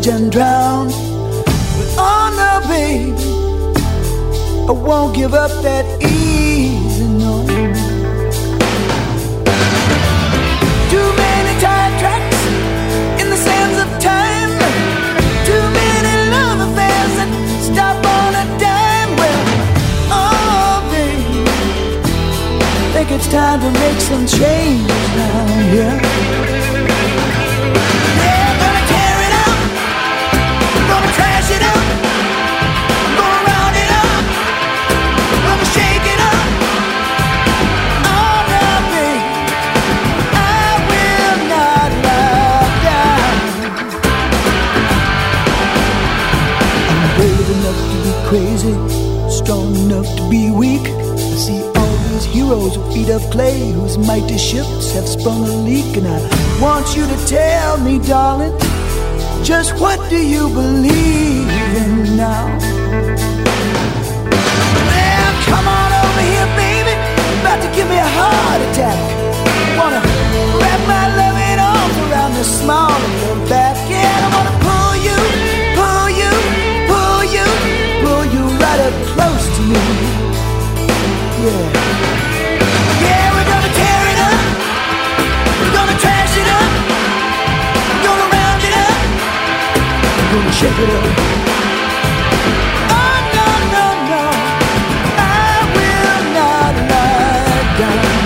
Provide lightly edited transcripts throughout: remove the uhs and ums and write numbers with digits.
submerged and drowned. But oh no, baby, I won't give up that easy, no. Too many tire tracks in the sands of time. Too many love affairs that stop on a dime. Well, oh baby, think it's time to make some change now, yeah. Yeah, gonna tear it up, gonna trash it up, gonna round it up, gonna shake it up. Oh no, baby, I will not lie down. I'm brave enough to be crazy, strong enough to be weak. I see all these heroes with feet of clay, whose mighty ships have sprung a leak. And I want you to tell me, darling, just what do you believe in now? Well, come on over here, baby, you're about to give me a heart attack. I wanna wrap my loving arms around the small of your back. Yeah, I wanna pull you, pull you, pull you, pull you right up close to me. Yeah, yeah, we're gonna tear it up, we're gonna trash it up, we're gonna round it up, we're gonna shake it up. Oh no, no, no, I will not lie down.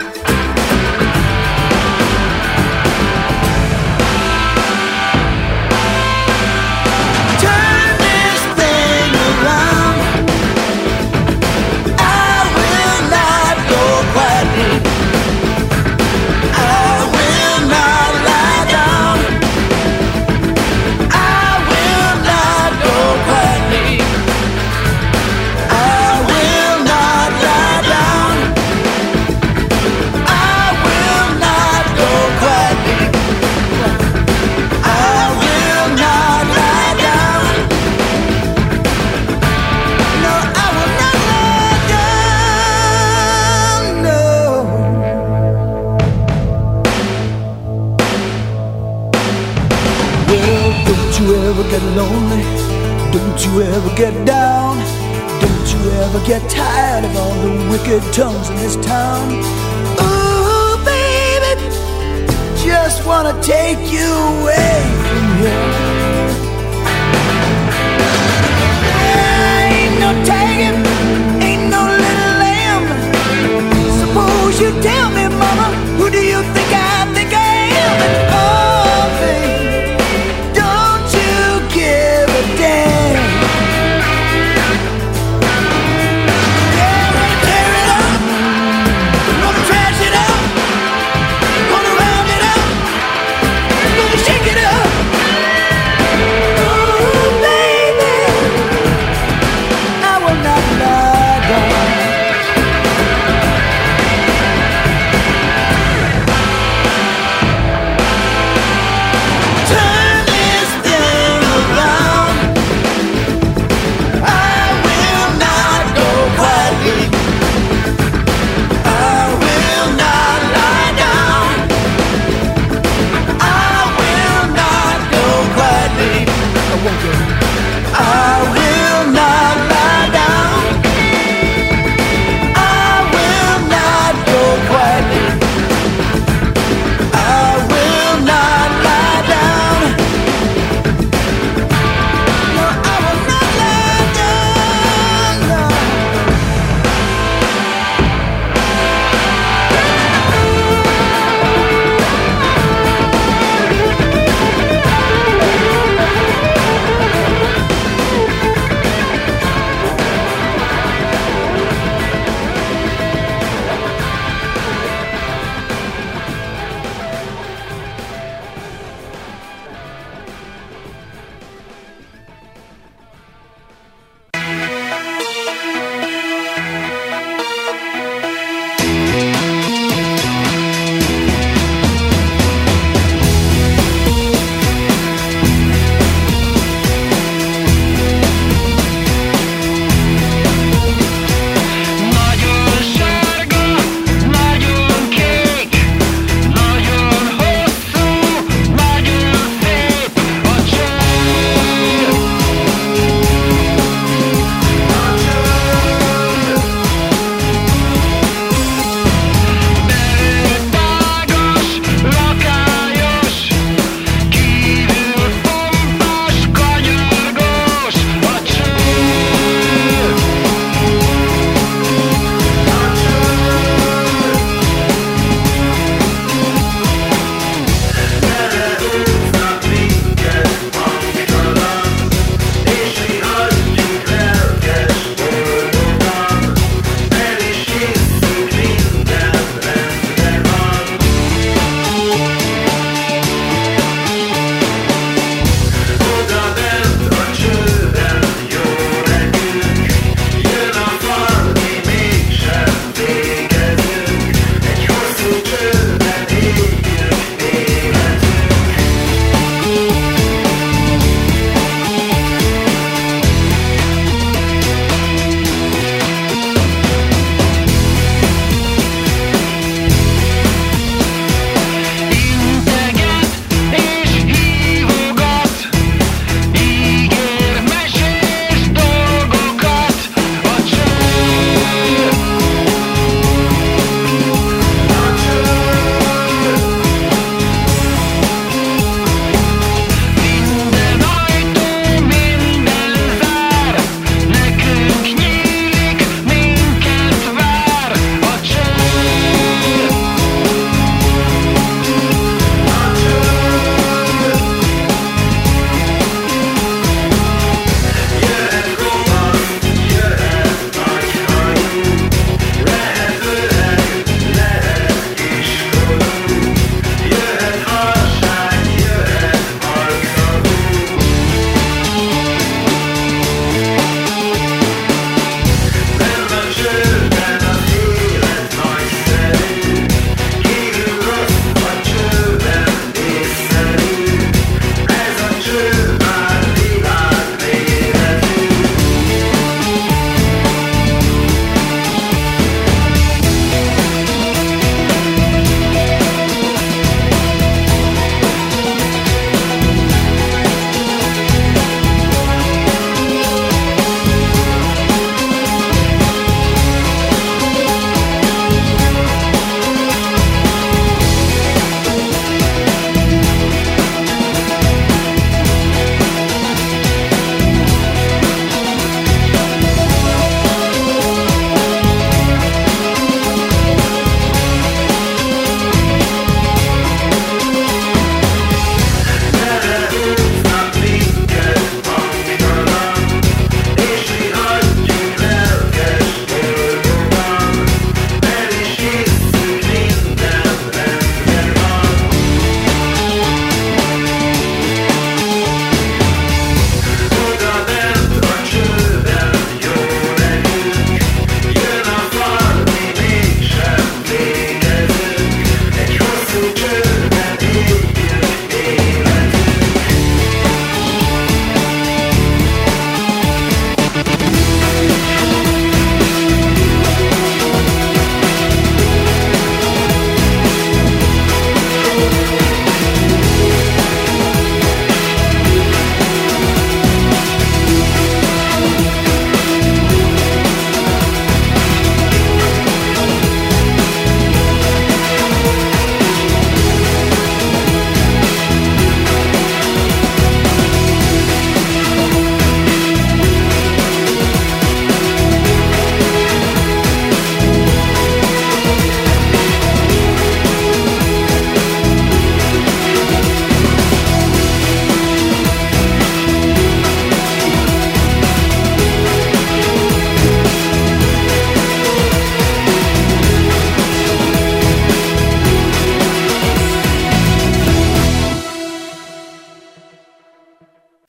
Turn this thing around. I will not go quietly. I will not lie down. I will not go quietly. I will not lie down. I will not go quietly. I will not lie down. No, I will not lie down. No. Well, don't you ever get lonely? Don't you ever get down? Don't you ever get tired of all the wicked tongues in this town? Ooh, baby, just wanna take you away from here. Ain't no tagging, ain't no little lamb. Suppose you tell me, mama, who do you think I am? And oh, baby, don't you give a damn. Yeah, I'm gonna tear it up, gonna trash it up, gonna round it up, gonna shake it up.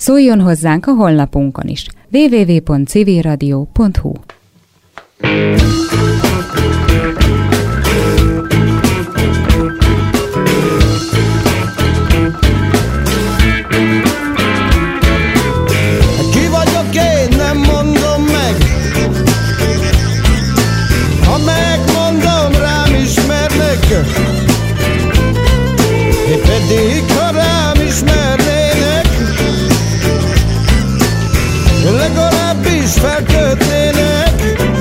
Szóljon hozzánk a honlapunkon is www.civilradio.hu. Ki vagyok én, nem mondom meg. Ha megmondom, rám ismernek. Én pedig, ha rám ismernének, legalábbis felkötnének.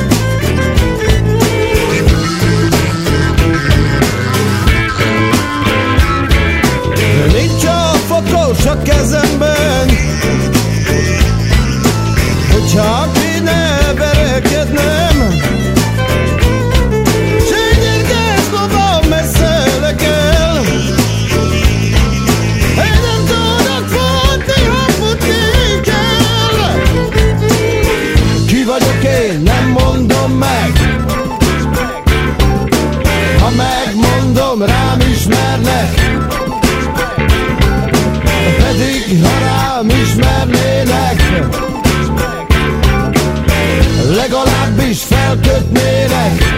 Nincs a fokos a kezemben, hogyha kéne verekednem. Segérges lovam messze lekel. Én nem tudok futni, ha futni kell. Ki vagyok én, nem mondom meg. Ha megmondom, rám ismernek. Pedig ha rám ismernének, legalábbis felkötnének.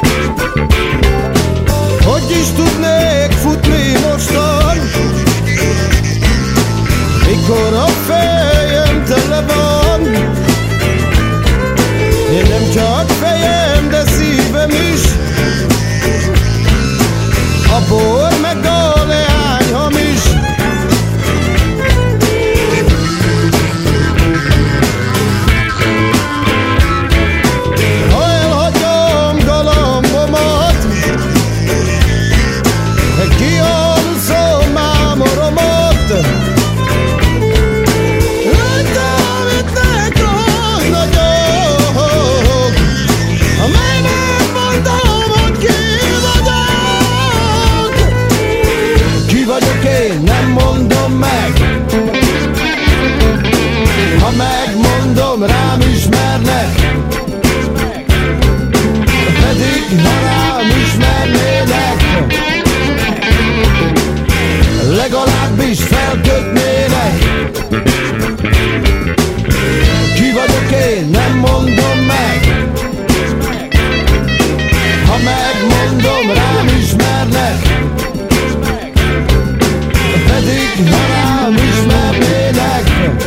Hogy is tudnék futni mostan, mikor a fejem tele van. Én nem csak fejem, de szívem is. A bor meg a leány hamis. Megmondom, rám ismernek. Pedig ha rám ismernének, legalábbis felkötnének. Ki vagyok én, nem mondom meg. Ha megmondom, rám ismernek. Pedig ha rám ismernének,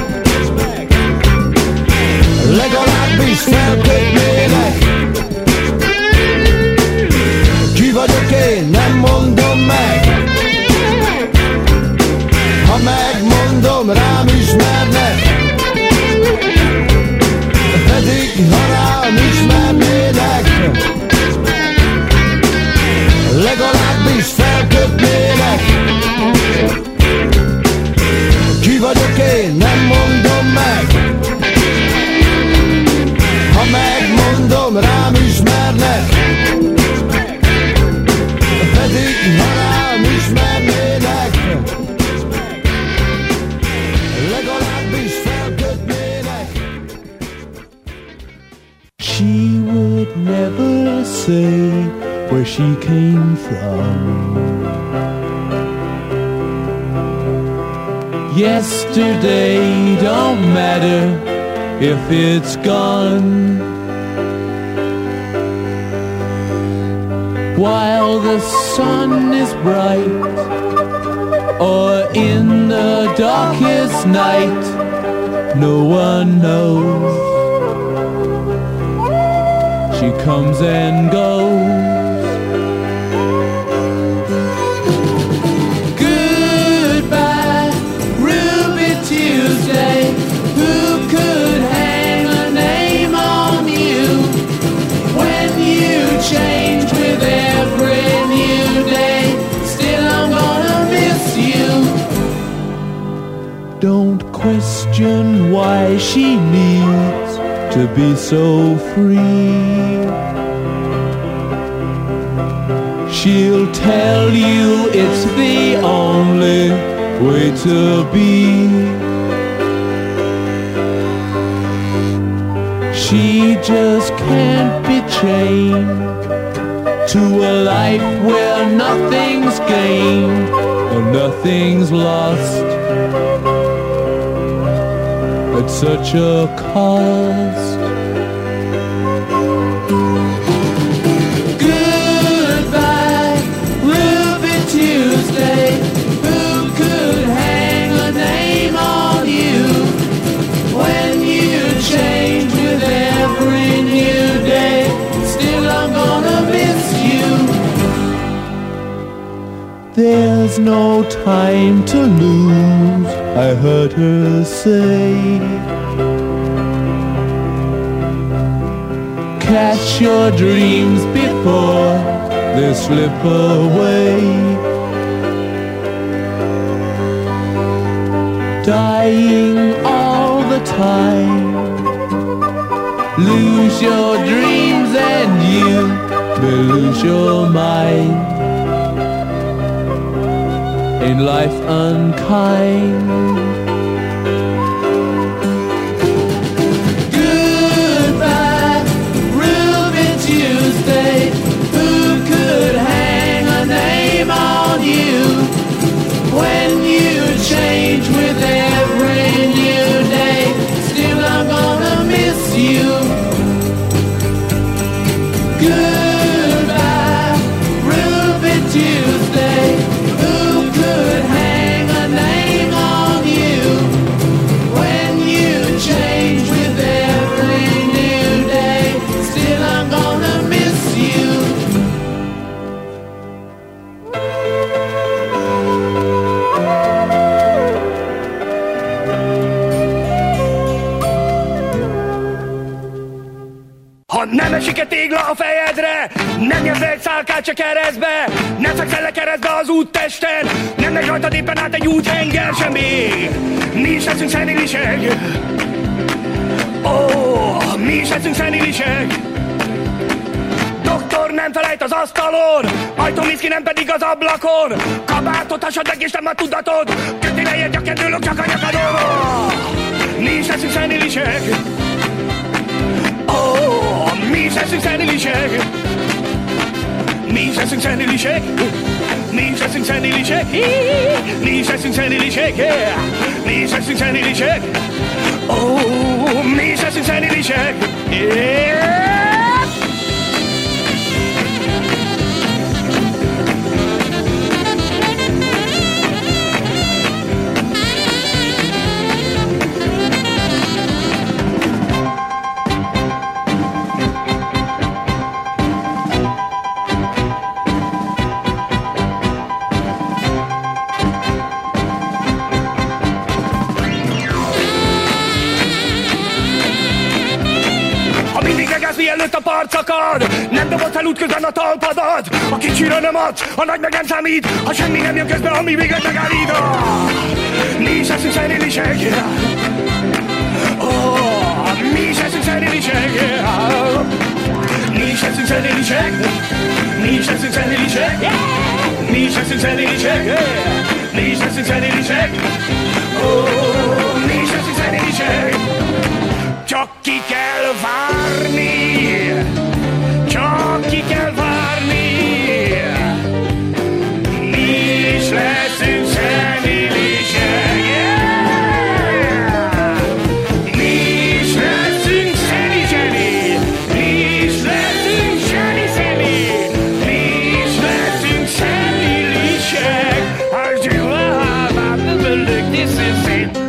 legalábbis felkötnének. Ki vagyok én, nem mondom meg. Ha megmondom, rám ismernek. Pedig ha rám ismernének, legalábbis felkötnének. Ki vagyok én, nem mondom meg. Ha megmondom, rám ismernek. Pedig ha rám ismernének, legalábbis felkötnének. She would never say where she came from. Yesterday don't matter if it's gone. While the sun is bright, or in the darkest night, no one knows. She comes and goes. Goodbye, Ruby Tuesday. Who could hang a name on you when you change with every new day? Still I'm gonna miss you. Don't question why she needs to be so free. She'll tell you it's the only way to be. She just can't be chained to a life where nothing's gained or nothing's lost. at such a cost. Goodbye, Ruby Tuesday. Who could hang a name on you when you change with every new day? Still I'm gonna miss you. There's no time to lose, I heard her say. Catch your dreams before they slip away. Dying all the time. Lose your dreams and you may lose your mind. Ain't life unkind? Goodbye, Ruby Tuesday. Who could hang a name on you when you change with every new day? Still I'm gonna miss you. Goodbye, Ruby Tuesday. Who could hang a name on you when you change with every new day? Still I'm gonna miss you. Ha nem esik egy tégla a fejedre, nem nyersz egy szálkát se keresztbe, nem fekszel le keresztbe az úttesten, nem megy rajtad éppen át egy úthenger sem még. Mi is leszünk szenilisek, mi is leszünk szenilisek. Doktor nem felejt az asztalon, ajtómiszki nem pedig az ablakon. Kabátot hasad meg és nem a tudatod, kötél egy gyakendőlök csak a nyakadon. Mi is leszünk szenilisek, mi is leszünk szenilisek. Mi is leszünk szenilisek. Mi is leszünk szenilisek. Mi is leszünk szenilisek. Mi is leszünk szenilisek. Mi is leszünk szenilisek. Mielőtt a part szakad, nem dobod fel útközben a talpadat. A kicsire nem adsz, a nagy meg nem számít, ha semmi nem jön közben, ami végleg megállít. Mi is leszünk szenilisek. Mi is leszünk szenilisek. Mi is leszünk szenilisek. Mi is leszünk szenilisek. Mi is leszünk szenilisek. Mi is leszünk szenilisek. Mi is leszünk szenilisek. Csak ki kell várni, csak ki kell várni. Mi is leszünk szenilisek, yeah! Mi is leszünk szeni-zseni, mi is leszünk zseni-zeni, mi is leszünk szenilisek. As you are, I'm the look, this is it.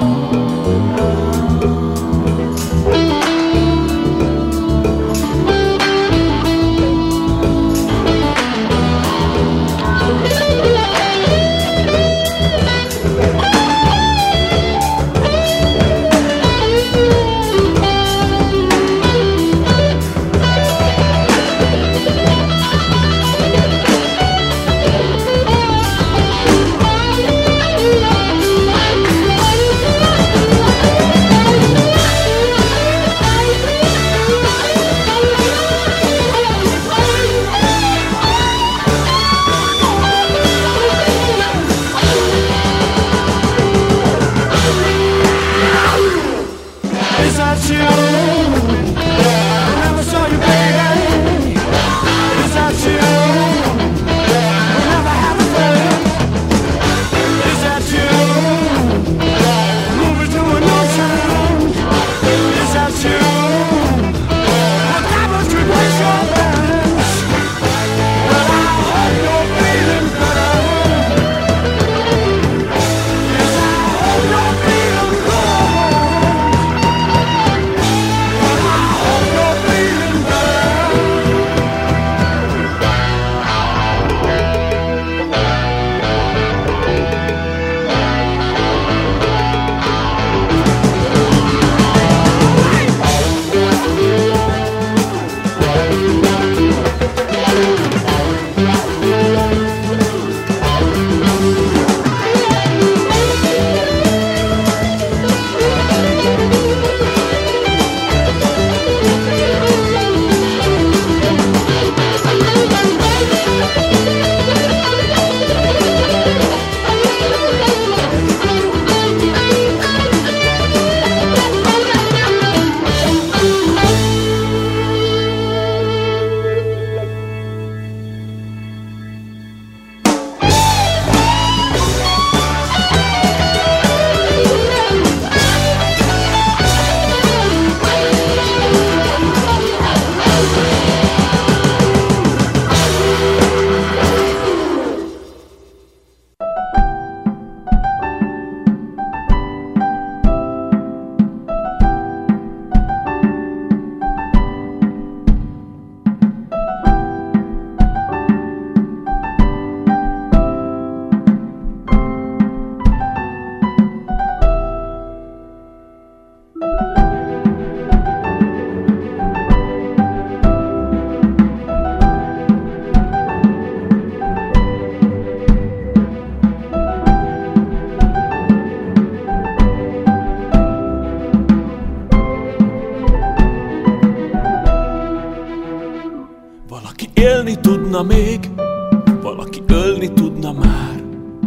Élni tudna még, valaki ölni tudna már.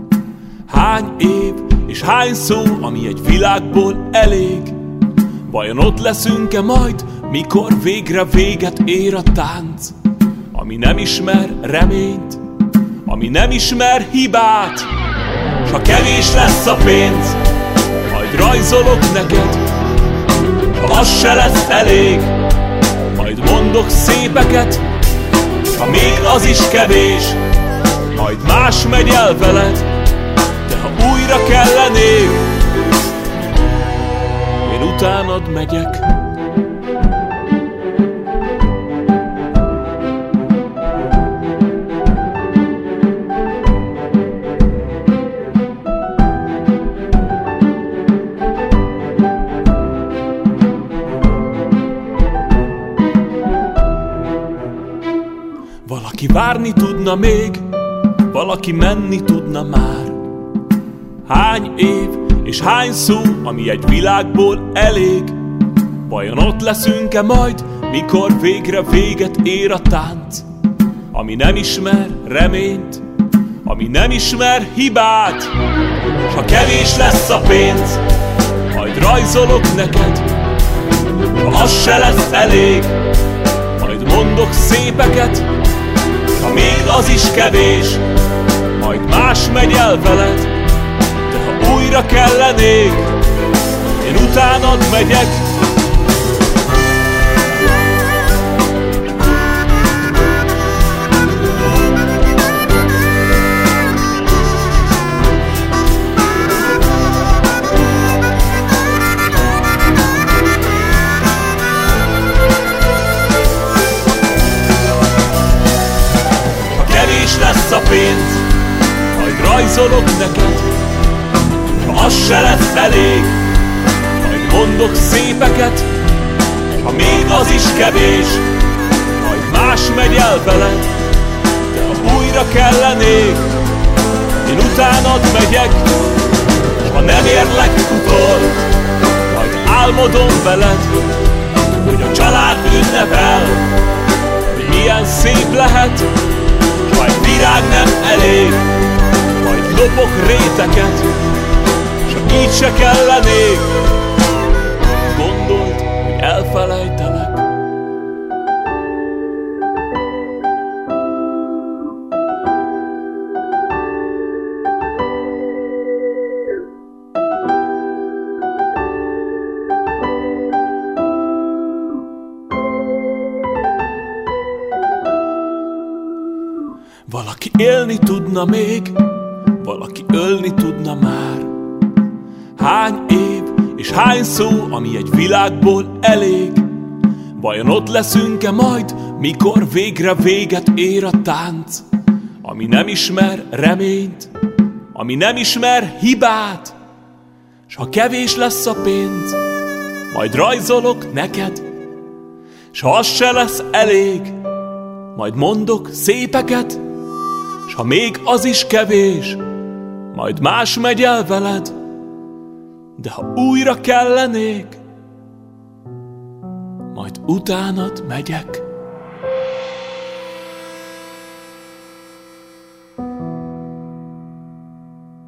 Hány év és hány szó, ami egy világból elég. Vajon ott leszünk-e majd, mikor végre véget ér a tánc, ami nem ismer reményt, ami nem ismer hibát. S ha kevés lesz a pénz, majd rajzolok neked, ha az se lesz elég, majd mondok szépeket. Ha még az is kevés, majd más megy el veled, de ha újra kellenék, én utánad megyek. Valaki várni tudna még, valaki menni tudna már. Hány év és hány szó, ami egy világból elég. Vajon ott leszünk-e majd, mikor végre véget ér a tánc, ami nem ismer reményt, ami nem ismer hibát. S ha kevés lesz a pénz, majd rajzolok neked, ha az se lesz elég, majd mondok szépeket. Ha még az is kevés, majd más megy el veled, de ha újra kellenék, én utánad megyek. rajzolok neked, ha az se lesz elég, majd mondok szépeket, ha még az is kevés, majd más megy el veled, de ha újra kellenék, én utánad megyek, s ha nem érlek utol, majd álmodom veled, hogy a család ünnepel, hogy milyen szép lehet, s ha egy virág nem elég, majd lopok réteket, s ha így se kellenék, gondold, hogy elfelejtelek. Valaki élni tudna még, valaki ölni tudna már. Hány év és hány szó, ami egy világból elég? Vajon ott leszünk-e majd, mikor végre véget ér a tánc? Ami nem ismer reményt, ami nem ismer hibát, s ha kevés lesz a pénz, majd rajzolok neked, s ha az se lesz elég, majd mondok szépeket, s ha még az is kevés, majd más megy el veled, de ha újra kellenék, majd utánad megyek.